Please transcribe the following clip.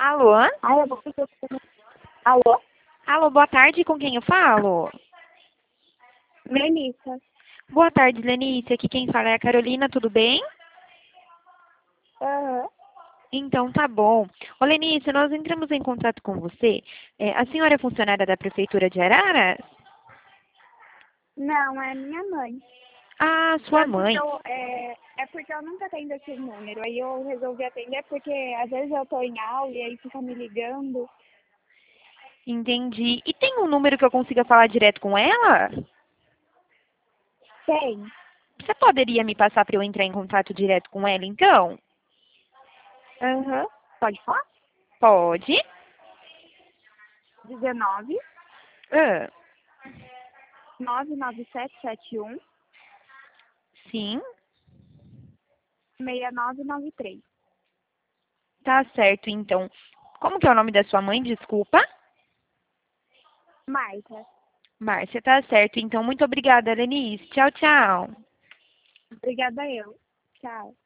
Alô? Ai, eu vou fazer... Alô? Alô, boa tarde, com quem eu falo? Melissa. Boa tarde, Lenice. Aqui quem fala é a Carolina, tudo bem? Aham. Então, tá bom. Ô, Lenice, nós entramos em contato com você. A senhora é funcionária da Prefeitura de Araras? Não, é minha mãe. Ah, sua Só que mãe. é porque eu nunca atendo esse número. Aí eu resolvi atender porque às vezes eu tô em aula e aí fica me ligando. Entendi. E tem um número que eu consiga falar direto com ela? Tem. Você poderia me passar para eu entrar em contato direto com ela, então? Aham. Pode falar? Pode. 19 Ah, 99771 sim, 6993. tá certo, então. Como que é o nome da sua mãe? Desculpa. Marta. Márcia, tá certo. Então, muito obrigada, Lenice. Tchau, tchau. Obrigada eu. Tchau.